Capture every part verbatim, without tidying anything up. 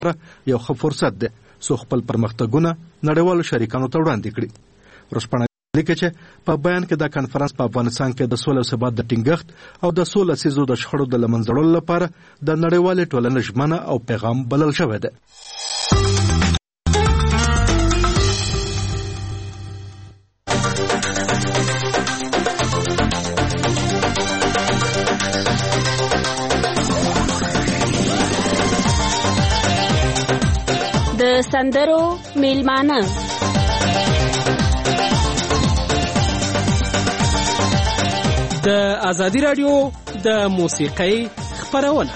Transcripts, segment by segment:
یو ښه فرصت دی څو خپل پرمختګونه نړیوالو شریکانو ته وړاندې کړي. ورځپاڼه لیکي چې په بیان کې دا کانفرنس په افغانستان کې د سولې او ثبات د ټینګښت او د سولې سیزو د شخړو د له منځه وړلو لپاره د نړیوالې ټولنې ژمنه او پیغام بلل شوی دی. د سندرو میلمانه د ازادي رادیو د موسیقۍ خپرونه.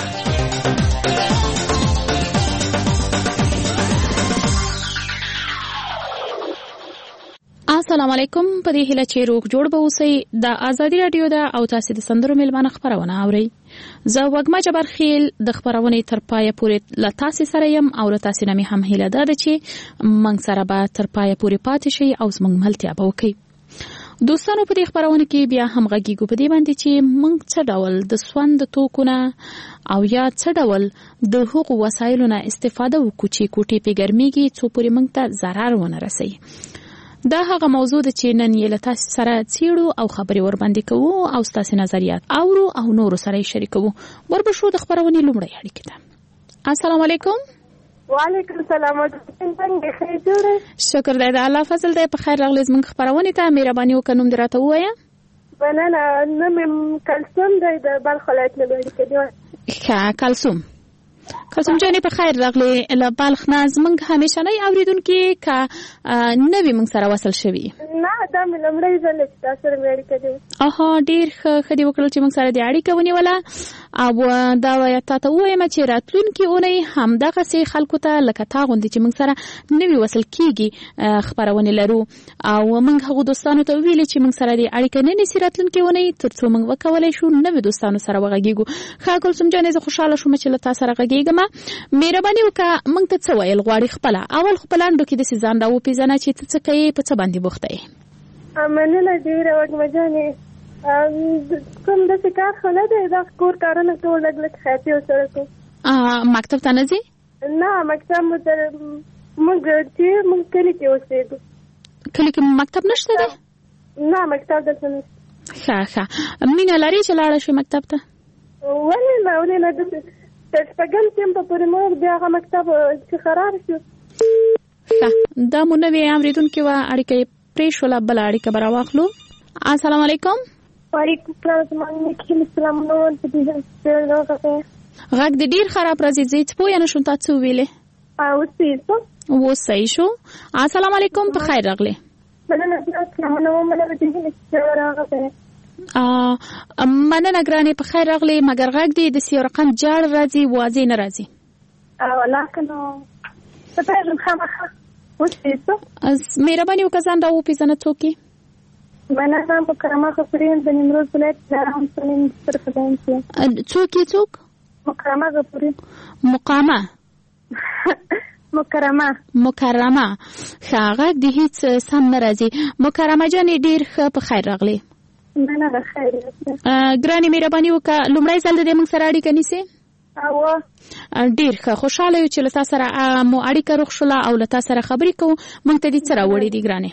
السلام علیکم. په دې هیله چې روغ جوړ به اوسئ. د ازادي رادیو د او تاسو د سندرو میلمانه خپرونه اورئ. زه وګما جبر خیل د خپرونې تر پایه پورې ل تاسو سره يم او ل تاسو نه هم هیله ده چې موږ سره به تر پایه پورې پاتې شي او زموږ ملتیا به وکړي. دوستانو په دې خپرونه کې بیا هم غږیږو په دې باندې چې موږ څه ډول د سوند توکونه او یا څه ډول د حقوق وسایلو نه استفاده وکړو چې کوټې په ګرميږي څو پورې موږ ته ضرر ونه رسي. دا هغه موضوع ده چې نن یې له تاسو سره څېړو او خبرې ورباندې کوو او ستاسو نظریات اورو او نور سره یې شریکوو. وربشو د خبرونې لومړی اړیکه ده. السلام علیکم. وعلیکم السلام. څنګه خیر جوړه؟ شکر دی. د الله فضل دی. په خیر راغلی زموږ خبرونې ته. مهرباني وکړئ نوم دې راته ووایه. مننه. نوم مې کلثوم دی د بلخ ولایت نه اړیکه دی. ښه کلثوم. کلثوم جانې په خیر راغلی. له بلخ نه زموږ همیشنۍ اورېدونکي که نوي موږ سره وصل شوي؟ نه دا مې لومړی ځل چې تاسو سره مې اړیکه دی. اها ډېر ښه ښه دې وکړل چې موږ سره دې اړیکه ونیوله. او دا وایه تا ته ووایم چې راتلونکې اونۍ همدغسې خلکو ته لکه تا غوندې چې موږ سره نوي وصل کېږي خپرونې لرو او موږ هغو دوستانو ته وویلې چې موږ سره دې اړیکه نه نیسي راتلونکې اونۍ تر څو موږ وکولی شو نوي دوستانو سره وغږېږو. ښه کلثوم جانې زه خوشحاله شوم چې له تا سره غږېږم. مهرباني وکړه موږ ته څه ویل غواړې خپله؟ اول خو په لنډو کې داسې ځان راوپېژنه چې ته څه کوې، په څه باندې بوخته یې؟ مننه ډېره وږمه جانې. کوم داسې کار خو نه دی، دا کور کارونه ټول لږ لږ خیاطي ورسره کوو. مکتب ته نه ځې؟ نه مکتب مو تر موږ چې موږ کلي کې اوسېږو. کلي کې مکتب نشته دی؟ نه مکتب دلته نشته. ښه ښه. مینه لرې چې لاړه شې مکتب ته؟ ولې نه ولې نه داسې تر شپږم ټیم په پورې مو بیا هغه مکتب چې خراب شو. ښه دا مو نوې اورېدونکې وه اړیکه یې پرېښوله. بله اړیکه به راواخلو. السلام علیکم. وعلیکم السلام. غږ دې ډېر خراب راځي. زه هېڅ پوه نه شوم تا څه وویلې. اوس صحیح شو؟ اوس صحیح شو. السلام علیکم. په خیر راغلې. مننه ګرانې په خیر راغلې. مګر غږ دې داسې یو رقم جاړ راځي، واضح نه راځي. مهرباني وکړه ځان راوپېژنه څوک یې؟ مننه. مکرمه غفوري د نیمروز ولایت دارام سلیم سرفدانسیه. څوک یې څوک؟ مکرمه غفوري. مقامه مکرمه مکرمه. ښه غږ دې هېڅ سم نه راځي. مکرمه جانې ډېر ښه په خیر راغلې. مننه خیر. ګرانې مهرباني وکړه لومړی ځل دې موږ سره اړیکه نیسې؟ ډېر ښه. خوشحاله یو چې له تا سره مو اړیکه روغ شوله او له تا سره خبرې کوو. موږ ته دې څه راوړې دي ګرانې؟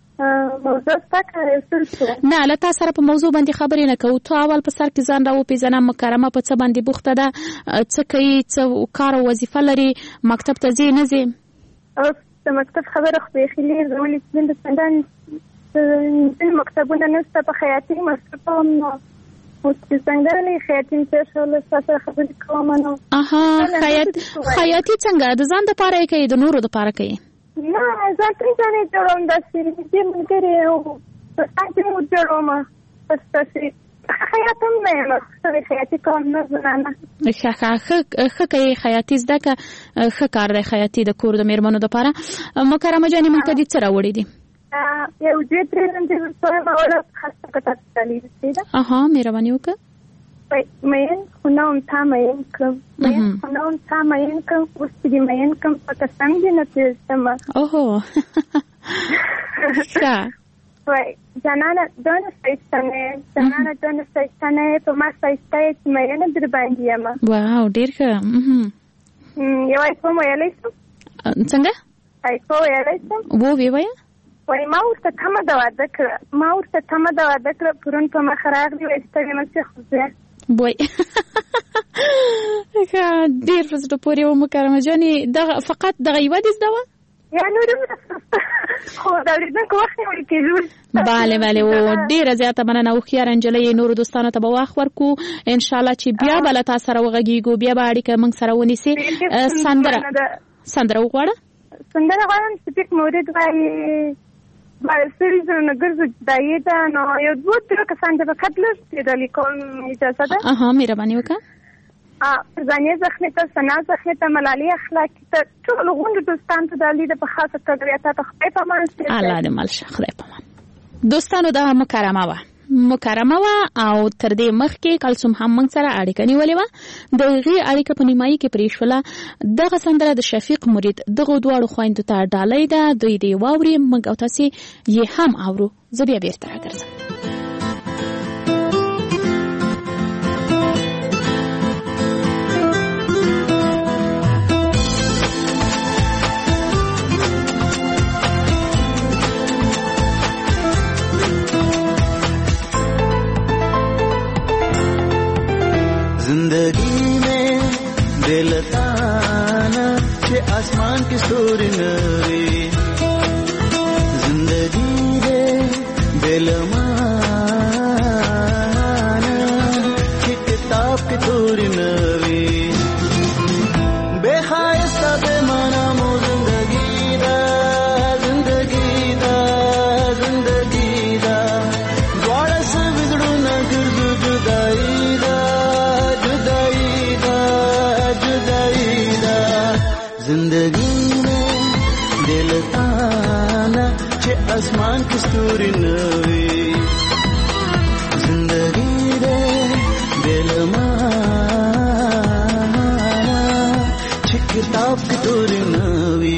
نه له تا سره په موضوع باندې خبرې نه کوو. تو اول په سر کې ځان راوپېژنه. مکرمه په څه باندې بوخته ده، څه کوي، څه کار او وظیفه لري، مکتب ته ځې نه ځې؟ اوس د مکتب خبره خو بیخي لېر ده، ولې چې د چندانې مکتبونه نشته. په خیاطي مصرفه وم نو اوس چې څنګه خیاطي مې تېر شو له تا سره خبرې کوم. نو اها خیاطي څنګه د ځان دپاره یې کوې د نورو دپاره کوې؟ نه ځان ته ځانې جوړوم. داسې دې ملګرې او په ځان کې مو جوړوم. بس داسې خیاط هم نه یم، سړی خیاطي کوم نه زنانه. ښه ښه ښه کوې خیاطي زده کړه. ښه کار دی خیاطي د کور د مېرمنو دپاره. مکرمه جانې موږ ته دې څه راوړې دي؟ یو دوې درې لنډې ورسره اوله خاصه کته ستالي رسېده. اها مهرباني وکړه. مین خو نه وم تا مین کړم. مین خو نه وم تا مین کړم. اوس چې دې مین کړم پکه سم دې نه پېژنم. اوهو ښه. وای جانانه دونه ښایسته نه یې، جانانه دونه ښایسته نه یې، په ما ښایسته یې چې مینه در باندې یم. واو ډېر ښه. یو ایکو ویلی شم. څنګه؟ ایکو ویلی شم. وو وی وایه؟ وایي ما ورته تمه د واده کړه ما ورته تمه د واده کړه پرون په مخه راغلي وایي ستړې نه شي خو زه وای ډېر په زړه پورې وه مکرمه جانې دغه فقط دغه یوه دې زده وه یا نور هم خو د اورېدونکو وخت نیولی کېږي. بله بله و ډېره زیاته مننه هوښیاره نجلۍ نورو دوستانو ته به وخت ورکړو انشاءالله چې بیا به له تا سره وغږېږو بیا به اړیکه موږ سره ونیسي. سندره سندره وغواړه. سندره غواړم سپیک مورد وایي سړي زړونه ګرځو جدایي ده نو یو دوه درې کسان چې فقط لږ ډالۍ کوم اجازه ده. اها مهرباني وکړه. فرزانیه زخمي ته ثنا زخمي ته ملالۍ اخلاقي ته ټولو غونډو دوستانو ته د علي د په خاصه توګه تا ته خدای په امان الله دې مل شه خدای په امان. دوستانو دا مکرمه وه مکرمه وه او تر دې مخکې کلثوم هم موږ سره اړیکه نیولې وه د هغې اړیکه په نیمایي کې پرې شوله. دغه سندره د شفیق مرید دغو دواړو خویندو ته ډالۍ ده دوی دې واوري موږ او تاسې یې هم اورو. زه بیا بیرته راګرځم. जिंदगी में दिलताना छे आसमान की सूरी नवी जिंदगी रे दिलमाना छे किताब की तूरी नवी बेखायस्ता बेमाना मो जिंदगी दा जिंदगी दा जिंदगी दा द्वारा से बिगड़ू न गिरजू जुदाई जिंदगी में दिल ताना छे आसमान की सूरी नवी जिंदगी रे दिल माना छे किताब की तूरी नवी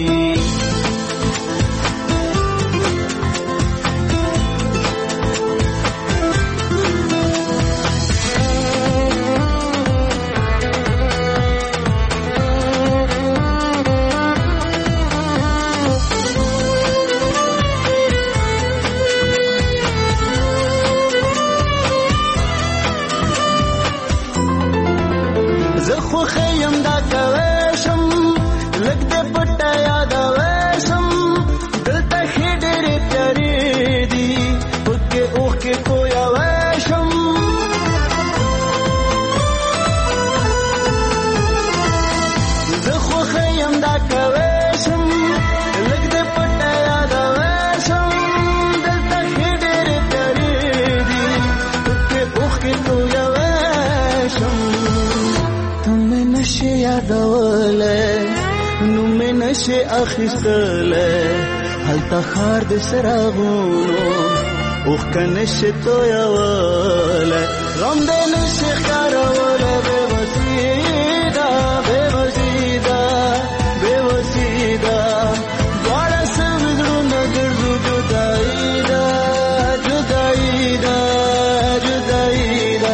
نشه اخیستله هلته خار د سراغونو اوخ کنشه تویواله غم د نشه خاروله بے وسیدا بے وسیدا بے وسیدا دوړه سمزړو نګرځو جدائی دا جدائی دا جدائی دا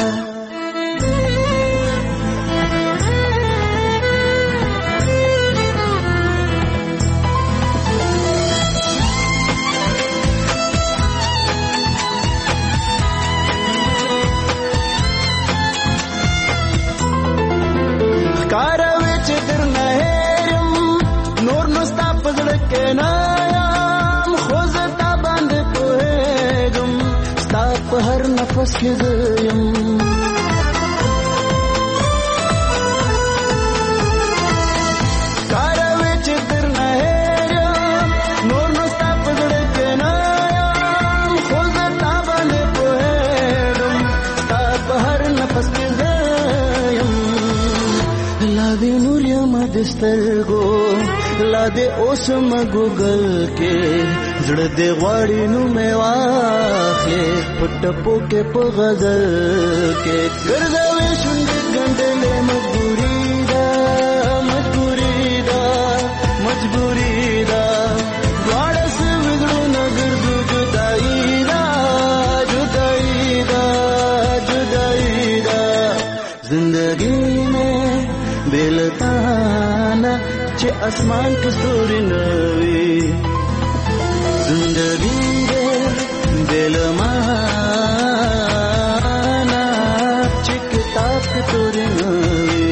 نفس کې زیم کاروي چې تر نه یم نور نو ستا په زړه کې نه یم خو زه تا باندې پوهېږم ستا په هر نفس کې زیم لا دې نور یم د سترګو لا دې اوس م ګوګل کې زړه دې غواړي نو مې واخلې پټپو کې په غزل کې ګرځوي شونډې ګنډلې مجبوري ده مجبوري ده مجبوري ده دواړه سوزړو نه ګرځو جدایي ده جدایي ده جدایي ده زندګي مې بې له تا چې اسمان کې ستوري نه وي زندګي دل مانا چې کتاب کې ستوري نه وي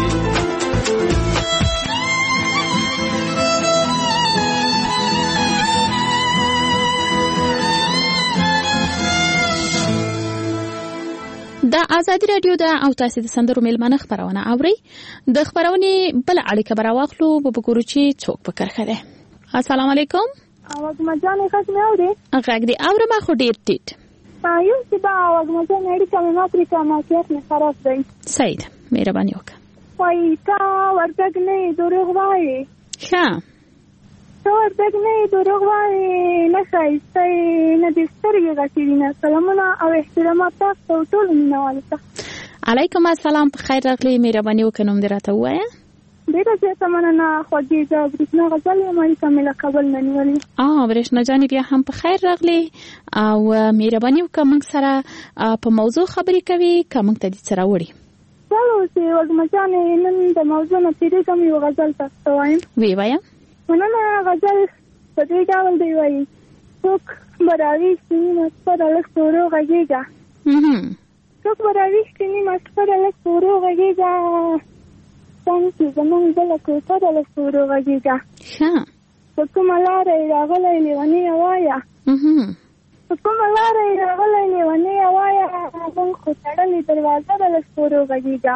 د ازادي رادیو د او تاسو د سندرو میلمانه خبرونه اوري د خبرونه بل اړیکه براواخلو په وګورو چې څوک په کرخه ده. السلام علیکم. وګما جان ښه مې اوري غږ دی اورم خو ډیر ټیټ. یو چې با وګما جان اړیکه مې ماپریکا ما کېف نه خراب دی. سید مهرباني وکړه. وای تا ورتګ نه دروغ وایي. ښه تا ورتګ نه دروغ وایي نه شایسته نه د سترګې غټې نه سلامونه او احترامات تاسو ټول مینوالو ته. علیکم السلام په خیر راغلی مهرباني وکړه نوم دې راته ووایه. ډیره زیاته مننه خوږې د برېښنا غزل یم اړیکه مې له کابل نه نیولې. آه برېښنا جانې بیا هم په خیر راغلی او مهرباني وکړه موږ سره په موضوع خبرې کوي که موږ ته دې څه راوړي. چلو چې وږمه جانې نن د موضوع نه تېرېږم یو غزل تاسو ته وایم. ویې وایه. مننه غزل په دې ډول دی وایي څوک به راویښتي نیمه شپه د لږ ورو غږېږه څوک به راویښتي نیمه شپه د لږ ورو غږېږه څنګ کې زمونږ بله کوټه د لږ ورو غږېږه په کومه لاره یې راغلی لیونۍ وایه په کومه لاره یې راغلی لیونۍ وایه موږ خو تړلې دروازه د لږ ورو غږېږه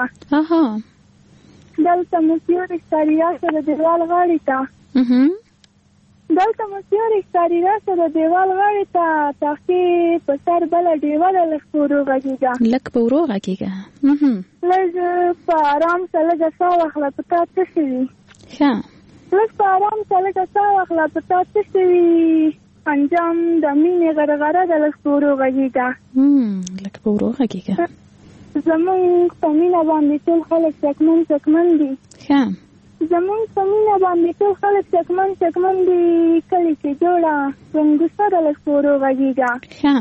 دلته مو سیوري ښکاري راشه د دیوال غاړې ته دلته مو سیوري ښکاري راشه د دیوال غاړې ته تاخې په سر بله ډیوه د لږ په ورو غږېږه لږ په ورو غږېږه لږ په ارام سه لږه ساه واخله په تا څه شوي ښه لږ په ارام سه لږه ساه واخله په تا څه شوي انجام د مینې غرغره د لږ په ورو غږېږه لږ په ورو غږېږه زمونږ په مینه باندې ټول خلک شکمن شکمن دي ښه زمونږ په مینه باندې ټول خلک شکمن شکمن دي کلي کې جوړه رنګوسه د لږ په ورو غږېږه ښه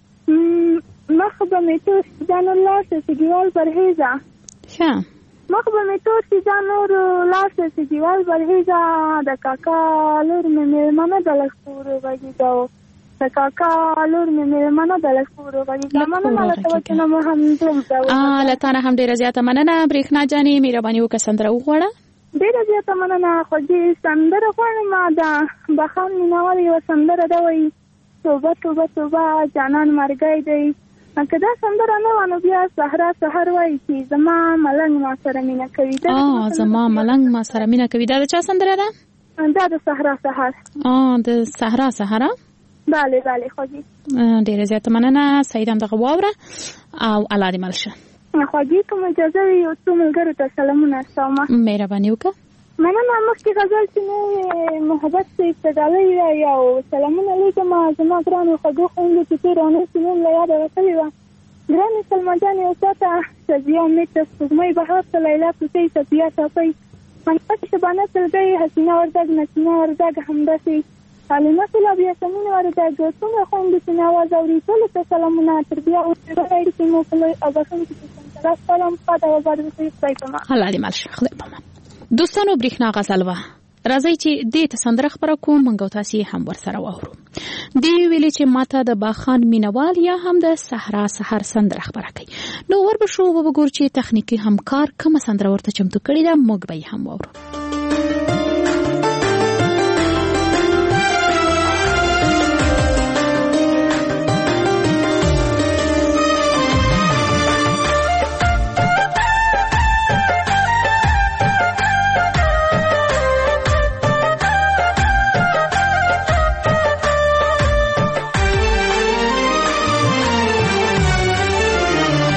مخ به مې تور شي دا نور لاړ شه سګیوال پرهېزه ښه مخ به مې تور شي دا نور لاړ شه سګیوال پرهېزه د کاکا لور مې مېلمنه د لږ په ورو غږېږه د کاکا لور مې مېلمنه د لږ په ورو غږېږه مننه له توجه نه مو هم دومره له تا نه هم ډېره زیاته مننه برېښنا جانې مهرباني وکړه سندره وغواړه ډېره زیاته مننه خوږې سندره غواړم د بخان مینوال یوه سندره ده وایي توبه توبه توبه جانان مرګی دی که دا سندره نه وه نو بیا صحرا سحر وایي چې زما ملنګ ما سره مینه کوي زما ملنګ ما سره مینه کوي دا د چا سندره ده دا د صحرا سحر د صحرا سحر بله بله خوږې ډېره زیاته مننه سعید هم دغه واوره او الله دې مل شه خوږې کوم اجازه وي یو څو ملګرو ته سلامونه استومه مهرباني وکړه مننه مخکې غزل چې مې محبت صاحب ته ډالۍ وایي او سلامونه لېږم زما ګرانو خوږو خویندو چې تېره اونۍ چې نوم له یاده وتلې وه ګرانې سلما جانې او چاته شبیه امید ته سپوږمۍ بهار ته لیلا کوټۍ صفیه ټاپۍ منقش شبانه سلګۍ حسینه وردګ نسیمه وردګ همداسې عالمه سلاب یاسمین وردګ څومره خویندو چې مې اواز اوري ټولو ته سلامونه تر بیا وروسته اړیکې مو په لوی او بښونکي کې سلام سلام ښاد او آباد اوسئ خدای پامان الله دې مل شه خدای پامان دوستانو برېښنا غزل وه راځئ چې دې ته سندره خبره کوم موږ او تاسې هم ورسره واورو دې ویلې چې ماته د باخان مینوال یا هم د صحرا سحر سندره خبره کوي نو ور به شو وګورو چې تخنیکي همکار کومه سندره ورته چمتو کړې ده موږ به یې هم واورو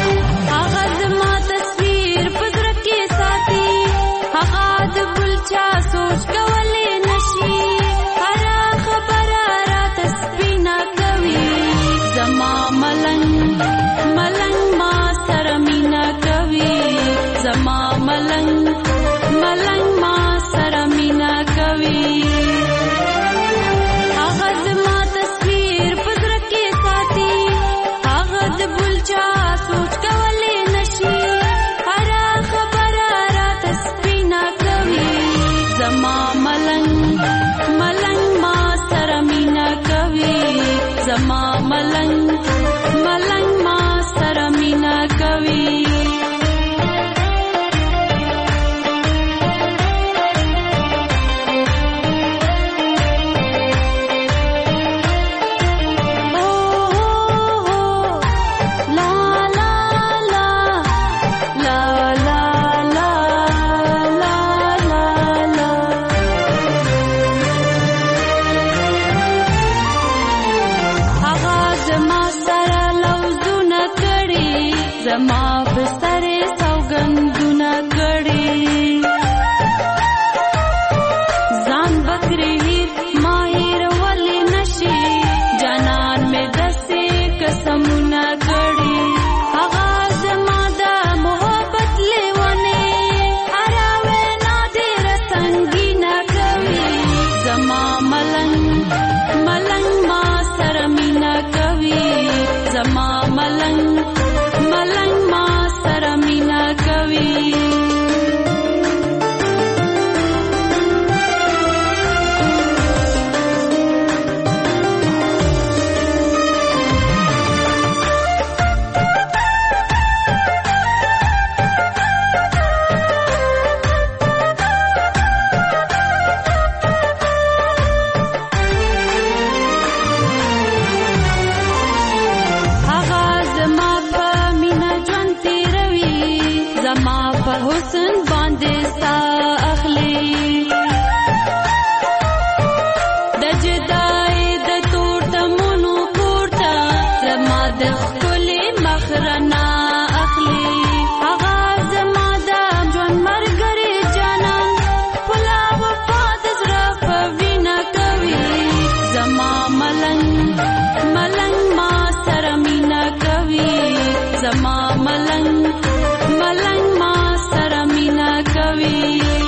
چا ملنګ ملنګ ما سره مینا کوي زما ملنګ ملنګ ما سره مینا کوي زما بستر سوګندونه کړي ځان بکرې ماهر ولې نشي جانان مې دسې قسمونه کړي هغه زما د محبت لیونه اراوي نادر سنگینه کوي زما ملنګ ملنګ ما سره مینا کوي زما ملنګ ملنګ ما سره مینا کوي حسن باندې ستا اخلي د جدای د تور دمونو پورته زما د ښکلي مخرنا اخلي هغه زما د ژوند ملګری جانان پلا وفا د زړه په وینه کوي زما ملنګ ملنګ ما سره مینا کوي زما ملنګ ملنګ ما سره مینا کوي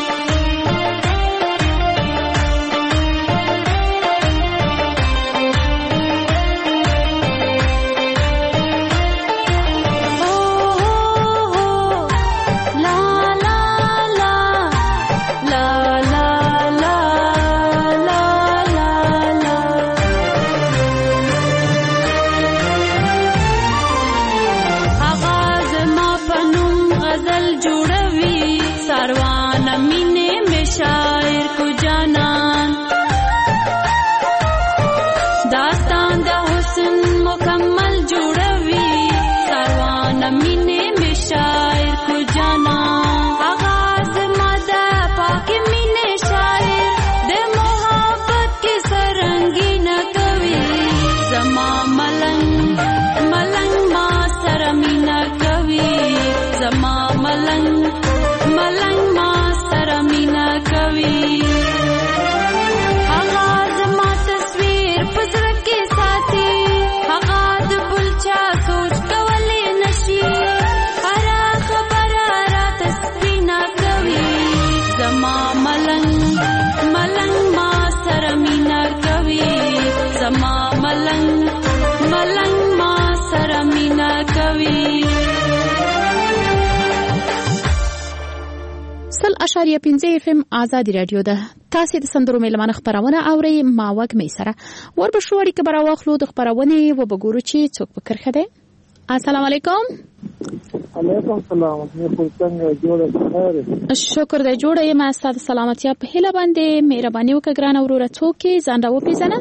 اشاریه پنځه اف ام آزادی رادیو ده تاسو د سندرو ملمنه خبرونه اوري ما وګ می سره ور به شوړی کې براوخلو د خبرونه و بګورو چې څوک فکر خده السلام علیکم علیکم السلام مې خو څنګه جوړه خیر شکر دې جوړه یم ستاسو سلامتی په هله باندې مهرباني وکړه ګران وروره څوک ځان راو پیژنه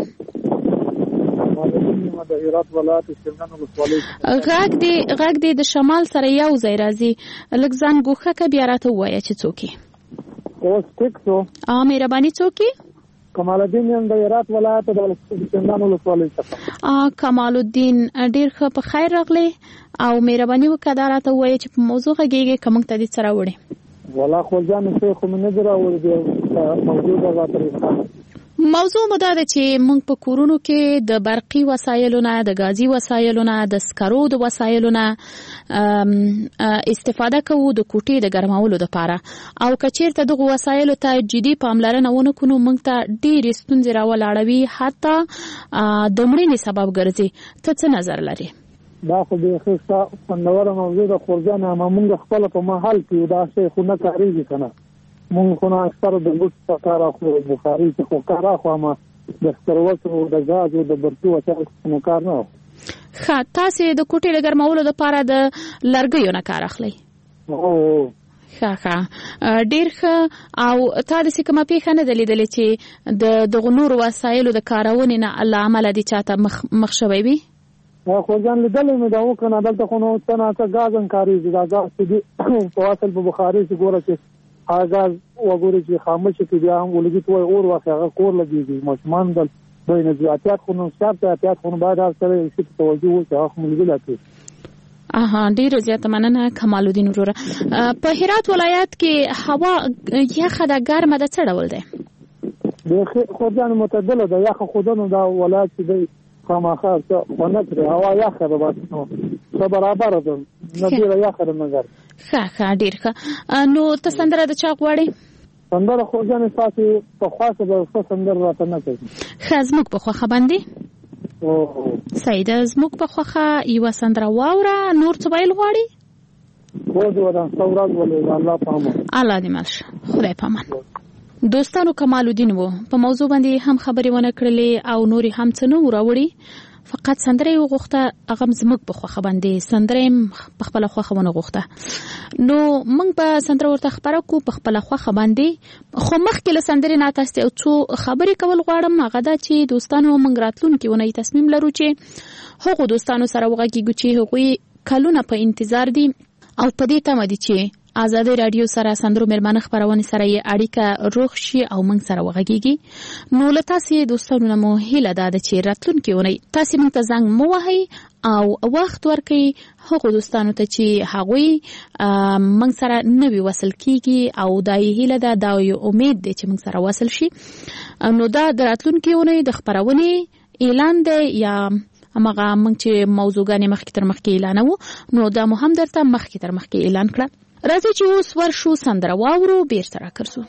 د هرات ولایت شمنان ولسوالۍ غاګ دې غاګ دې د شمال سره یو ځای راځي لږ ځان ګوخه کې بیا راته وایي چې څوک اوس ټیک شو ا مهرباني څوک کمال الدین یم د هرات ولایت د شمنان ولسوالۍ څخه ا کمال الدین ډیر ښه په خیر راغلی او مهرباني وکړه دا راته وایي چې په موضوع غږیږي کوم ته دې سره وړي ولا خو ځان څه خو نه درا وړي موجوده غاطري موضوع مو دا ده چې موږ په کورونو کې د برقي وسایلو نه د غازي وسایلو نه د سکرو د وسایلو نه استفاده کوو د کوټې د ګرمولو لپاره او کچیرته دغه وسایلو ته جدي پاملرنه ونه کوو موږ ته ډېرې ستونزې راولاړوي حتی د مړینې سبب ګرځي ته څه نظر لري دا خو به ښه خوندوره موضوع ده خورجانه موږ خپل په محل کې دا شی خو نه کاریږي کنه مونږ خو نه اکثر د بوټ کار اخلو بخاري څخه کار اخلو ما د ستروټو د غاز او د برقي وسایلو کار نه. ښه تاسو د کوټې د ګرمولو لپاره د لرګیو نه کار اخلئ؟ او ښه ښه ډېر ښه. او تا داسې کومه پیښه نه ده لیدلې چې د دغو نورو وسایلو د کارونې نه له امله دې چاته مخ مخ شوی وي؟ خو ځان لیدلی مې دا وکړه دلته خو نو څه نه څه ګاز هم کارېږي. دا ګاز چې دي په اصل په بخاري چې ګوره چې هغه ګاز وګورې چې خاموش کړي بیا هم ولګي ته وایي اور واخلي هغه کور لګېږي. ماشومان دل دوی نه دي احتیاط خو نو شرط احتیاط خو نو باید هر سره شي ته توجه وکړي هغه خو ملګري اچوي. اها ډېره زیاته مننه کمال الدین وروره. په هرات ولایت کې هوا یخه ده ګرمه ده څه ډول دی؟ د خورجان معتدله ده یخه خو ده نو دا ولایت چې دی خامخا څه ونه کړي هوا یخه ده بس نو څه برابره ده نه ډېره یخه ده نه ګرمه. ښه ښه ډېر ښه. نو ته سندره د چا غواړې؟ سندره خورجان ستاسې په خواښه به ښه سندره راته نه کوي. ښه زموږ په خوښه باندې سیده زموږ په خوښه یوه سندره واوره. نور څه ویل غواړي؟ هو دې ودان ښه ورځ ولې الله په امان. الله دې مل شه خدای په امان. دوستانو کمال الدین و په موضوع باندې هم خبرې ونه کړلې او نورې هم څه نه و راوړي فقط سندره یې وغوښته هغه زموږ په خوښه باندې سندره یې په خپله خوښه ونه غوښته. نو موږ به سندره ورته خپره کړو په خپله خوښه باندې. خو مخکې له سندرې نه تاسو ته یو څو خبرې کول غواړم. هغه دا چې دوستانو موږ راتلونکې اونۍ تصمیم لرو چې هغو دوستانو سره وغږیږو چې هغوی کلونه په انتظار دي او په دې تمه دي چې آزادي رادیو سره سندرو مېلمانه خپرونې سره یې اړیکه روغ شي او موږ سره وغږیږي. نو له تاسې دوستانو نه مو هیله دا ده چې راتلونکې اونۍ تاسې موږ ته زنګ مه وهئ او وخت ورکړئ هغو دوستانو ته چې هغوی موږ سره نوي وصل کیږي او دا یې هیله ده دا یې امید دی چې موږ سره وصل شي. نو دا د راتلونکې اونۍ د خپرونې اعلان دی یا هماغه موږ چې موضوعګانې مخکې تر مخکې اعلانوو نو دا مو هم درته مخکې تر مخکې اعلان کړه. راځئ چې اوس ورشو سندره واورو بیرته راګرځو.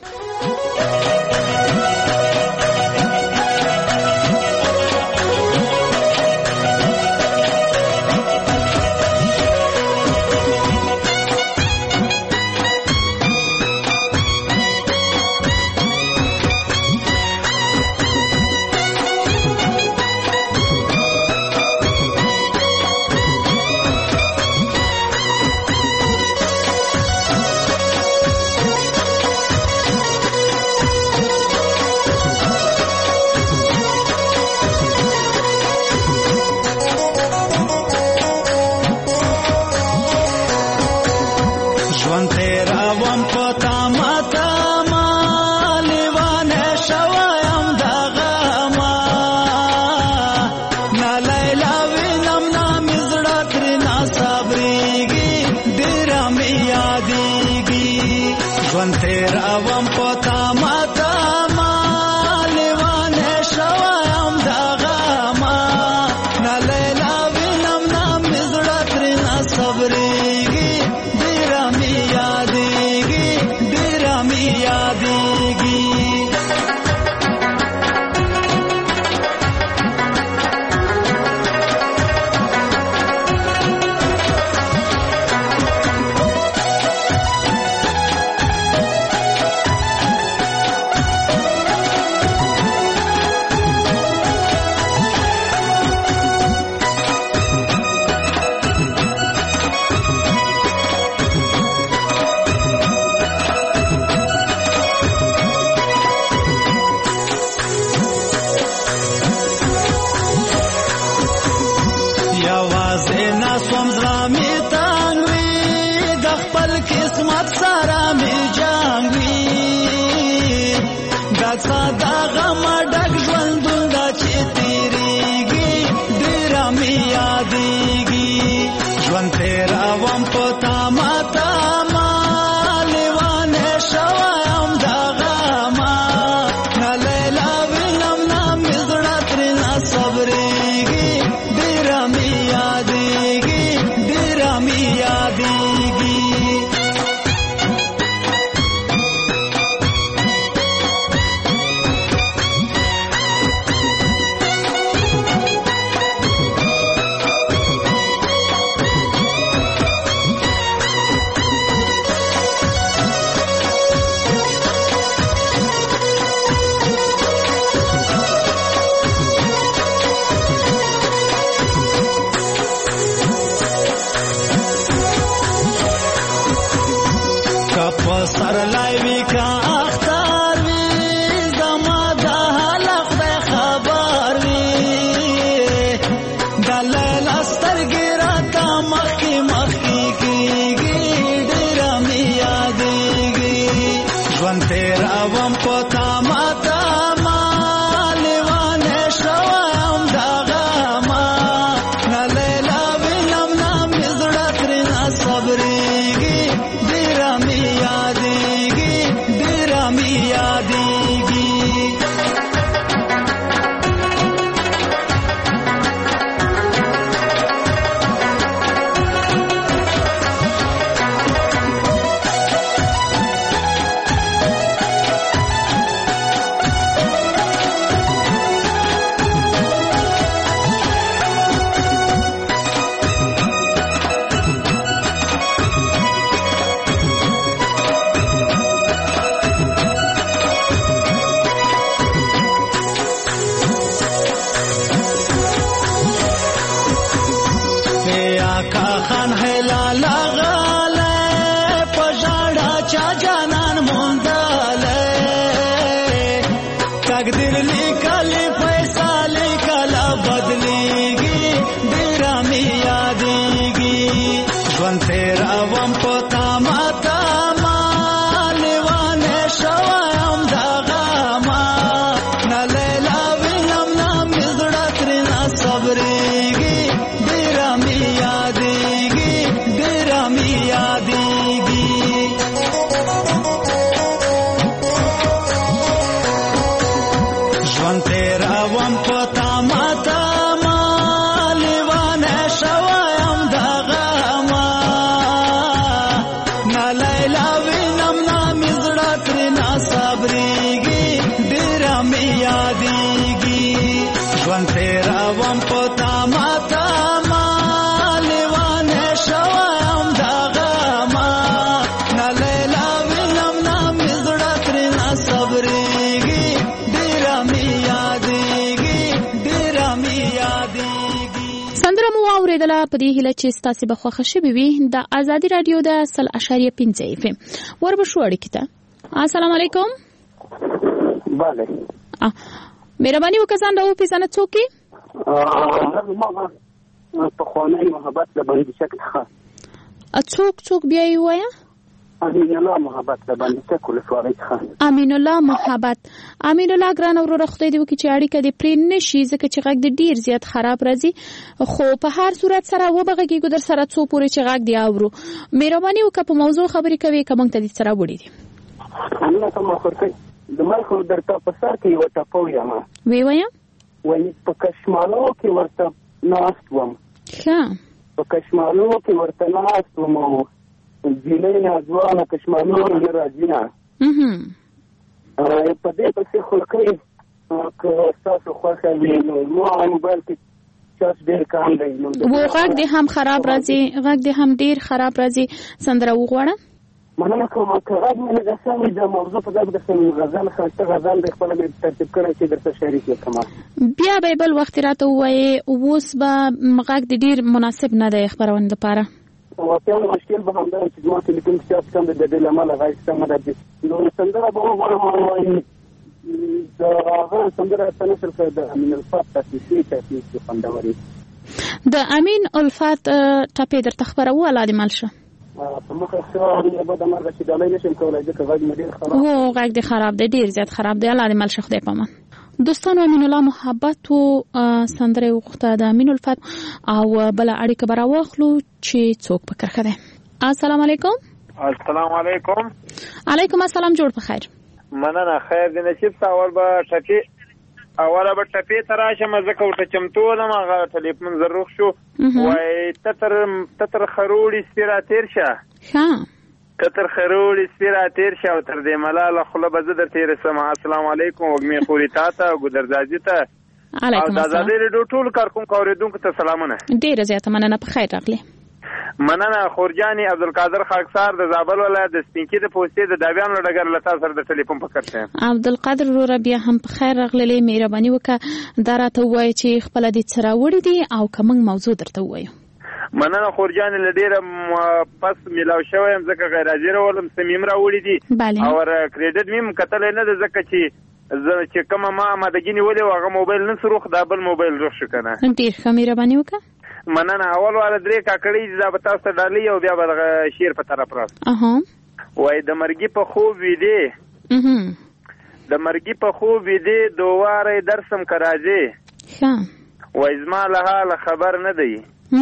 غږ دې لیکلې فیصلې کله بدلېږي ډېره مې یادېږي ژوند تېروم په تامه تامه لیونی شوی یم د غمه نه لیلا وینم نه مې زړه ترېنه صبرېږي ډېره مې یادېږي ډېره مې یادېږي ژوند تېروم په تامه تامه لیونی شوی یم د غمه نه لیلا وینم نه مې زړه ترېنه صبرېږي ډېره مې یادېږي ژوند تېروم په تامه تامه لیونی شوی یم د غمه نه لیلا وینم نه مې زړه ترېنه صبرېږي ډېره مې یادېږي ډېره مې یادېږي. سندره مو واورېدله په دې هیله چې ستاسې به خوښه شوې وي. د ازادي راډیو د سل اشاریه پنځه اف ام وربشو اړیکې ته. السلام علیکم. بله مهرباني وکړه ځان راوپېژنه څوک یې؟ زما پخوانی محبت د بندیچک څخه. څوک څوک بیا یې ووایه؟ امین الله محبت د بندیچک ولسوالۍ څخه. امین الله محبت. امین الله ګرانه وروره خدای دې وکړي چې اړیکه دې پرې نه شي ځکه چې غږ دې ډېر زیات خراب راځي خو په هر صورت سره وبغږېږو در سره څو پورې چې غږ دې اورو. مهرباني وکړه په موضوع خبرې کوې که موږ ته دې څه راوړي دي؟ امینه ته مخورکۍ د مای خو درته په سر کې یوه ټپه ویمه ویې وایه وایي په کشمالو کې ورته ناست وم ښه په کشمالو کې ورته ناست وم او جینۍ ناځوانه کشمالو نه راځي نه په دې پسې خورکۍ که ستاسو خوښه وي نو زما موبایل کې چارج ډېر کم دی نو غږ دې هم خراب راځي غږ دې هم ډېر خراب راځي سندره وغواړه. مننه کوم که غږ مې نه ده سمې د موضوع په ځای کې درته غزل ښایسته غزل دی خپله مې ترتیب کړی چې درته شریک یې کړم. بیا به یې بل وخت راته ووایې اوس به غږ دې ډېر مناسب نه دی خپرونې دپاره. واقعا مشکل به همدا چې زما ټلیفون کې چارج کم دی د دې له امله غږ سمه ده نو سندره به وغواړم وایي د هغه سندره ته نشر کړی د امین الفات تاسیسي تاسیسي خوندورې د امین الفات ټپې درته خپروو الله دې مل شه. په مخه ښه به د مرګه چې ډالۍ نشم کولی ځکه غږ مې ډېر خراب هو غږ دې خراب دی ډېر زیات خراب دی الله دې مل شه خدای په امان. دوستانو امین الله محبت و سندره یې وغوښته د امین الفات او بله اړیکه به راواخلو چې څوک په کرښه دی. السلام علیکم. السلام علیکم. علیکم السلام جوړ په خیر. مننه خیر دې نصیب ته اول به ټپې اوله به ټپې ته راشم ځکه ورته چمتو ولم هغه ټلیفون زر روغ شو وایي ته تر خروړي سپي را تېر شه ته تر خروړي سپي را تېر شه او تر دې ملاله خوله به زه در تېرېسم. السلام علیکم وږمې خوري تا ته او ګودرزاجي ته او د ازادۍ راډیو ټولو کارکوونکو اورېدونکو ته سلامونه. ډېره زیاته مننه په خیر راغلې. مننه خورجاني عبدالقادر خاکسار د زابل ولایت د سپینکي د پوستې د دابیانو له ډګر له تا سره د ټلیفون په کټ یم. عبدالقادر وروره بیا هم په خیر راغلې. مهرباني وکړه دا راته ووایه چې خپله دې څه راوړي دي او که موږ موضوع درته ووایو. مننه خورجاني له ډېره پس میلاو شوی یم ځکه غیر حاضره ولم څه مې هم راوړي دي او کریډټ مې هم کتلی نه ده ځکه چې زه چې کومه ما امادګي نیولې وه هغه موبایل نه سروخ دا بل موبایل روغ شو که نه. ډېر ښه مهرباني وکړه. مننه اول والا درې کاکړۍ دي دا به تاسو ته ډالۍ او بیا به دغه شعر په طرف راست وایي د مرګي په خوب ویدې د مرګي په خوب ویدې دوواری درسم که راځې وایي زما له حاله خبر نه دی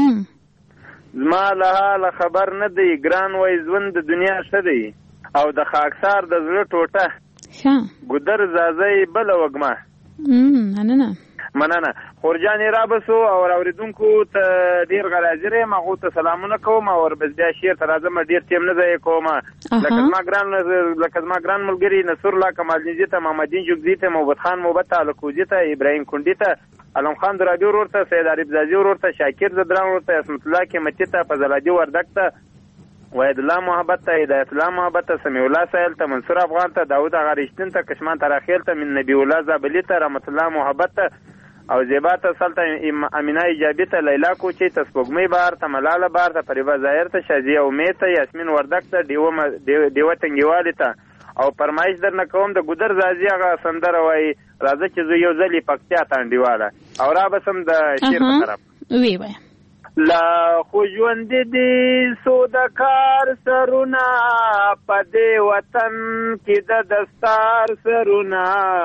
زما له حاله خبر نه دی ګران وایي ژوند د دنیا ښه دی او د خاکسار د زړه ټوټه ګودر زازۍ بله وږمه. مننه مننه خورجانې رابسو او اوریدونکو ته ډېر غیر حاضر یم هغو ته سلامونه کوم او ورپسې بیا شعر ته راځم ډېر ټیم نه ضایع کوم لکه زما ګران لکه زما ګران ملګري نصرالله کمالنیزي ته محمدین جوګزي ته محبت خان محبت ته الکوزي ته ابراهیم کونډي ته علم خان درابي ورور ته سید عارف زازي ورور ته شاکر زدران ورور ته عصمت الله قیمتي ته فضلادي وردک ته وحید الله محبت ته هدایت الله محبت ته سمیع الله سایل ته منصور افغان ته داود اغا رشتین ته کشمان تراخیل ته من نبی الله زابلی ته رحمت الله محبت ته او زیبا ته سلطه امینه ایجابی ته لیلا کوچی ته سپوږمۍ بار ته ملاله بار ته فریبا ظاهر ته شازیه امید ته یاسمین وردک ته دیوه دیوه تنګیوالی ته او فرمایش درنه کوم د ګودر زازي هغه سندره وایي راځه چې زه یو ځلې پکتیا ته انډیواله او را بسم د شعر په طرف وی وی لا خو ژوند دې سو د کار سرونه په دې وطن کې د دستار سرونه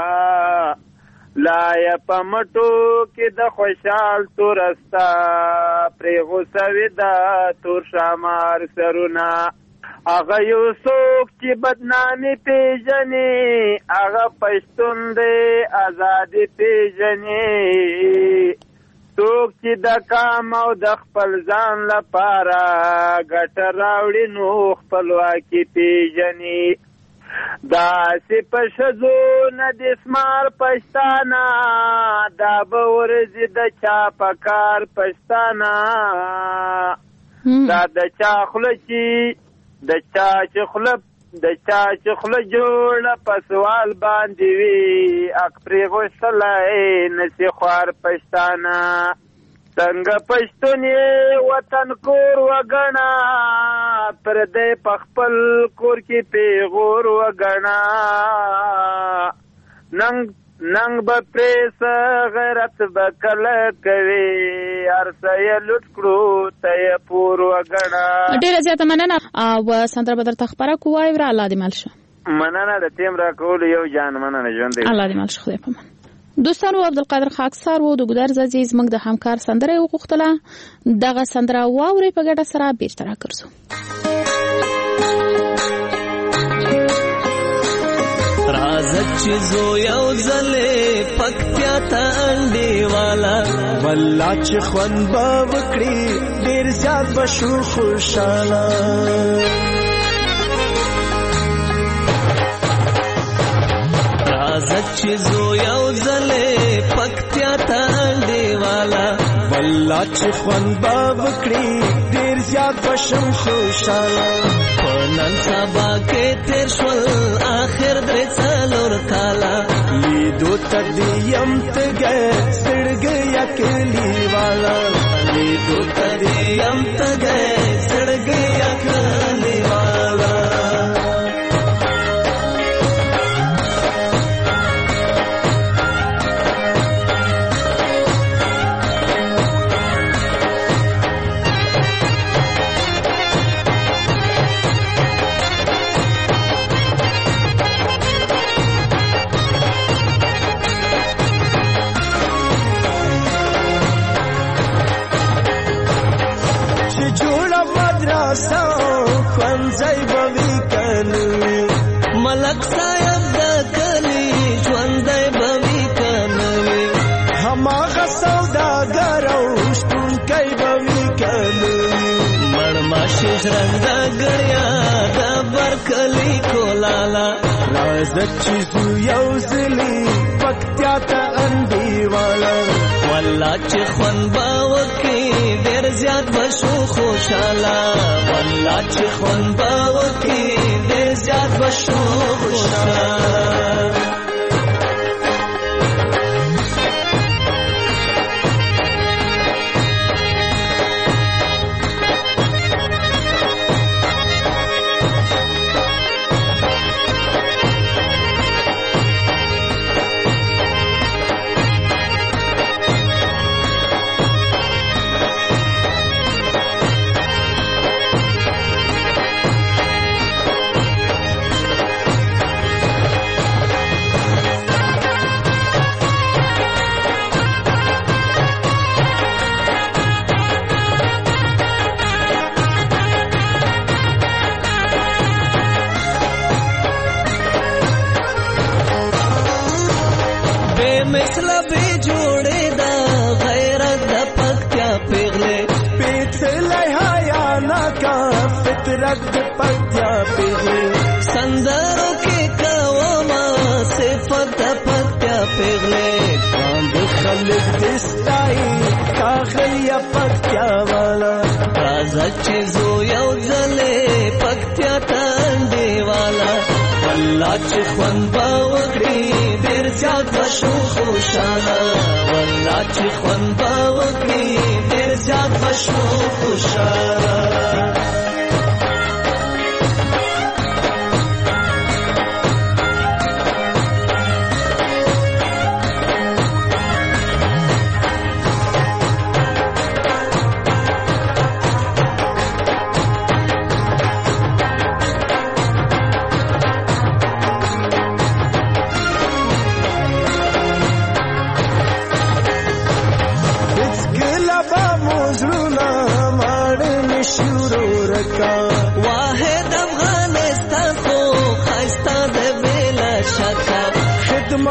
لا یا په مټو کې د خوشحال تورستا پرې غوسوي د تور شامار سرونه هغه یو څوک چې بدنامي پیژني هغه پښتون دی ازادي پیژني څوک چې د کام او د خپل ځان لپاره ګټه راوړي نو خپلواکي پیژني داسې په ښځو نه د اسمار پښتانه دا به ورځي د چا په کار پښتانه دا د چا خوله چې د چا چې خوله د چا چې خوله جوړه په سوال باندې وي اک پرې غوښتلی نسي خوار پښتانه څنګه پښتون یې وطن کور وګڼه پردی په خپل کور کې پیغور وګڼه ننګ ننګ به پرې څه غیرت به کله کوي هر څه یې لوټ کړو ته یې پور وګڼه. ډېره زیاته مننه او سندره به درته خپره کړو وایو را الله دې مل شه. مننه د ټیم راکولو یو جان مننه ژوند دی الله دې مل شه خدای په امان. دوستانو عبدالقادر خاکسار و د ګودر زازي زموږ د همکار سندره یې وغوښتله دغه سندره واورئ په ګډه سره بیرته راګرځو. رازه چې زو یو ځلې پکتیا ته انډیواله والله چې خوند به وکړي ډېر زیات به شو خوشحاله رازه چې زو یو ځلې پکتیا ته انډیواله والله چې خوند به وکړي ډېر زیات به شم خوشحاله په نن سبا کې تېر شول آخر درې څلور کاله لیدو ته دې یم تږی زړګی اکلي والا لیدو ته دې یم تږی زړګی اکلي والا ځای به وي کنه ملک صاحب د کلي ژوندی به وي کنه هماغه سوداګر او شتونکی به وي کنه مړماشي ژرنده ګړیا د برکلي کولاله راځه چې زو یو ځلې پکتیا ته انډیواله والله چې خوند به وکړي ډېر زیات به شو خوشحاله والله چې خوند به وکړي ډېر زیات به شو خوشحاله سندرو کې کوما صفت پکتیا پیغله باند خلک دستای کاغلیا پکتیا والا راځه چې زو یو ځلې پکتیا تاندې والا والله چې خوند به وکړي ډېر زیات به شو خوشحاله والله چې خوند به وکړي ډېر زیات به شو خوشحاله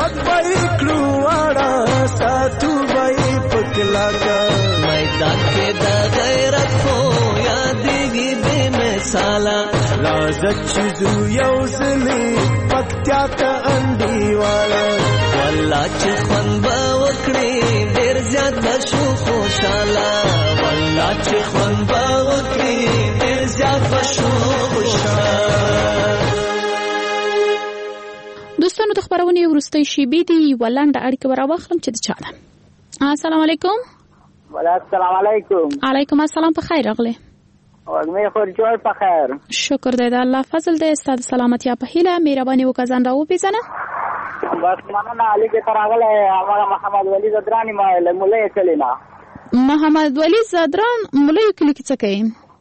یاد بای کړواړه ساتو بای پکلاکا میدان کې د غیرت خو یادېږي بې مثاله راځه چې ځو یو ځلې پکتیا ته انډیواله والله چې خوند به وکړي ډېر زیات به شو خوشحاله والله چې خوند به وکړي ډېر زیات به شو خوشحاله. دوستانو د خبرونې وروستۍ شیبې دي یوه لنډه اړیکه به راواخلم چې د چا ده. السلام علیکم. السلام علیکم. علیکم السلام. په خیر راغلی. وږمې خور جوړ په خیر. شکر دی د الله فضل دی. ستا د سلامتیا په هیله مهرباني وکړه ځان راوپېژنه. بس مننه. علي کې ته راغلی هماغه محمد ولی زدران یم له مولۍ کلي نه. محمد ولی زدران مولۍ کلي کې څه کوي؟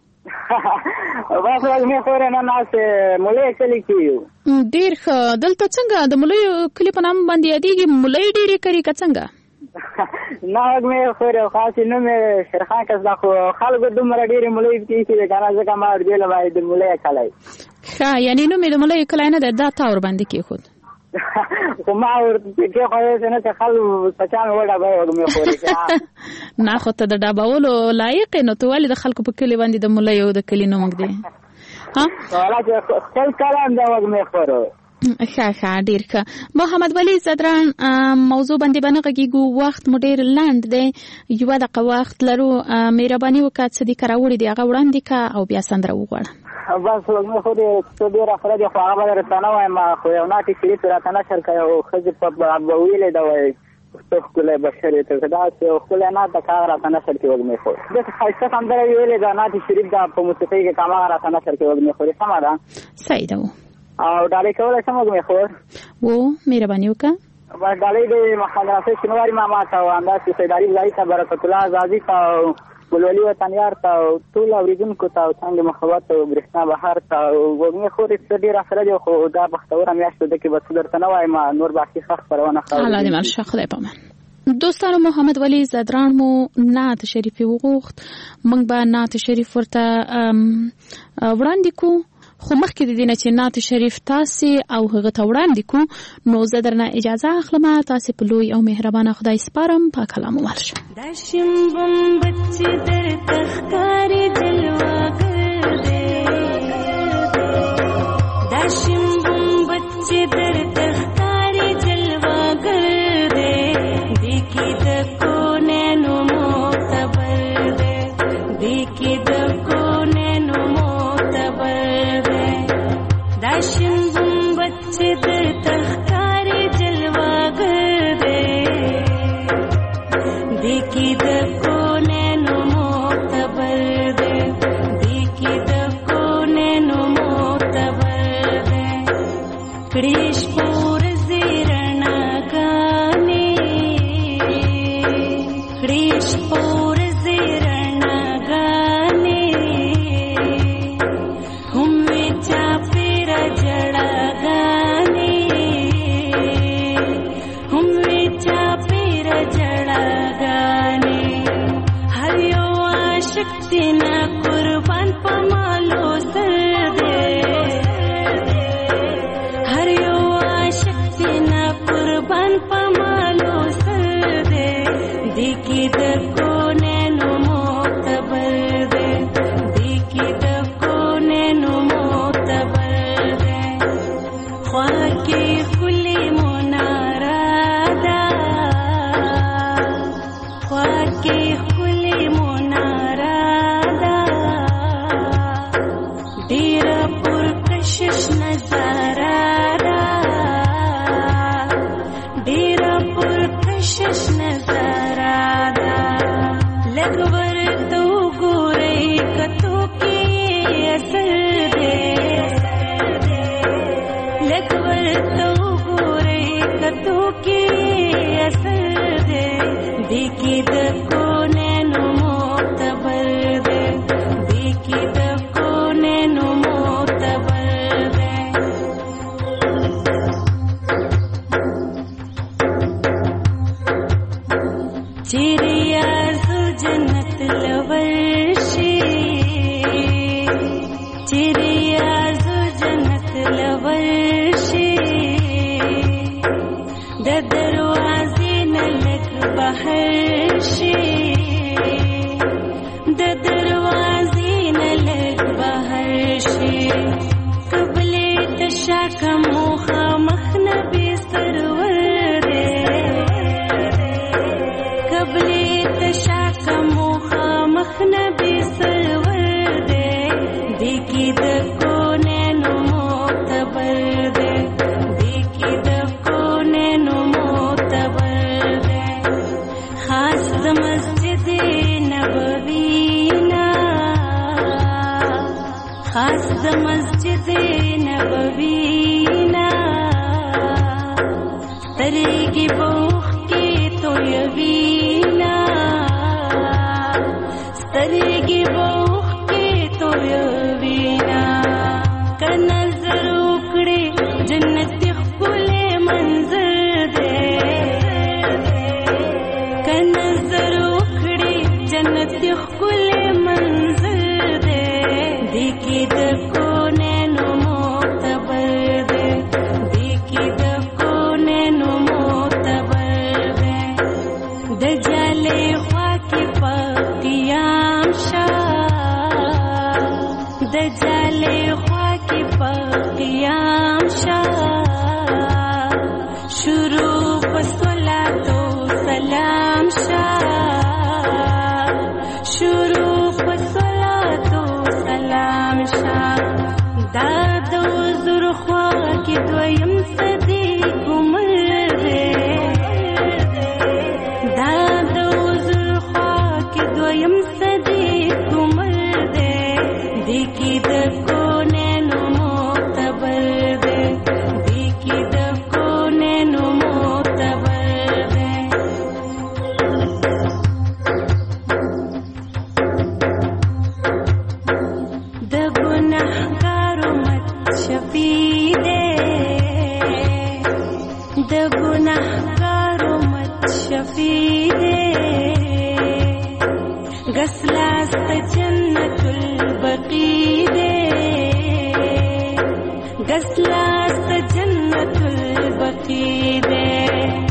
بس وږمې خورې نه ناستې مولۍ کلي کې یو. ډېر ښه. دلته څنګه د مولۍ کلي په نام باندې یادېږي مولۍ ډېرې کوي که څنګه؟ نه وږمې خورې خاص نوم یې شیرخان کس ده خو خلکو دومره ډېرې مولۍ کېږي دی که نه ځکه ما وربېله باندې د مولۍ کلی. ښه یعنې نوم یې د مولۍ کلی نه دی دا تا ورباندې کېښود؟ خو ما ورته کېښودی نه چې خلک سچا مې وډبوي وږمې خورې. نه خو ته د ډبولو لایق یې نو ته ولې د خلکو په کلي باندې د مولۍ او د کلي نوم ږدې؟ والا چې خپل کلام دی وږمې خورو. ښه ښه ډېر ښه. محمد ولی زدران موضوع باندې به نه غږېږو وخت مو ډېر لنډ دی یوه دقیقه وخت لرو. مهرباني وکړه څه دې کره وړي دي هغه وړاندې کړه او بیا سندره وغواړه. بس وږمې خورې څه ډېر افره دي خو هغه به درته نه وایم خو یو ناټې شریف راته نشر کړی او ښځې په ویلې ده وایي څه ښکلی بشر یې ته داسې یو ښکلی ناټ ده که هغه راته نشر کړي وږمې خور. داسې ښایسته سندره یې ویلې ده ناټې شریف ده په موسیقۍ کې که هماغه راته نشر کړي وږمې خورې سمه ده؟ صحیح ده. او ډالۍ کولی شم وږمې خور؟ و مهرباني وکړه. بس ډالۍ د محمد ناصر شینواري ماما ته او همداسې سیدعلي زاهي ته برکت الله زازي ته او ګلولي وطنیار ته او ټولو اورېدونکو ته او څنګ محبت او برېښنا بهار ته او وږمې خورې څه ډېر سره دي خو دا بختوره میاشت ده کې به څه درته نه وایم نور باقي ښه خپرونه الله دې مل شه. خدای پامان. دوستانو محمد ولی زدران مو نعت شریف وغوښت موږ به نعت شریف ورته وړاندې کو خو مخکې د دې نه چې نعت شریف تاسې او هغه ته وړاندې کو نو زه درنه اجازه اخلم تاسې په لوی او مهربانه خدای سپارم. پاک کلام مو ورشه. دا شمبم بچې درته ښکاري جلواګر دی دا شمبم بچې درته ښکاري جلواګر دی دې کې د کونینو معتبر دی دې کې د کونینو معتبر دی دا شمبم بچې درته ښکاري جلواګر دی دې کې د کونینو معتبر دی دې کې د کونینو معتبر دی کړي شپور زیرناګانې کړي شپور زیرناګانې هم وی چاپېره جړاګانې هم وی چاپېره جړاګانې هر یو عاشق تینا قربان په مالو سر دی هر یو عاشق تینا قربان په مالو سر دی دې کې د کونینو معتبر دی دې کې د کونینو معتبر دی خوا کې ښکلې مناره ده خوا کې ښکلې مناره ده ډېره پرکشش نظاره ده ډېره پرکشش نظاره ده لږ ورته وګورئ کتو کې اثر دی لږ ورته وګورئ کتو کې اثر دی دې کې د کونینو معتبر دی دې کې د کونینو معتبر دی چیرې آرزو جنت لورشي چیرې آرزو جنت لورشي د بهر شي د دروازې نه لږ بهر شي قبلې تشا که مخامخ نبي سرور دی قبلې تشا که مخامخ نبي سرور دی دی کې د کونینو معتبر دی دی کې د کونینو معتبر دی خاص د مسجد نبوي نه خاص د مسجد نبوي نه سترګې بوخ کې تویوي نه سترګې بوخ کې تویوي نه که نظر وکړې جنت ښکلی منظر دی که نظر وکړې جنت ښکلی منظر دی دی کې د کونینو معتبر دی دی کې د کونینو معتبر دی د جالې خوا کې په قیام شه د جالې خوا کې په قیام شه شروع په صلاتو سلام شه شروع په صلاتو سلام شه دا د حضور خوا کې دویم صدیق عمر دی دا د حضور خوا کې دویم صدیق عمر دی دی کې د کونینو معتبر دی دی کې د کونینو معتبر دی د ګناهګارو مت شفیع دی د ګناهګارو مت شفیع دی غسلاست جنت البقی دی غسلاست جنت البقی دی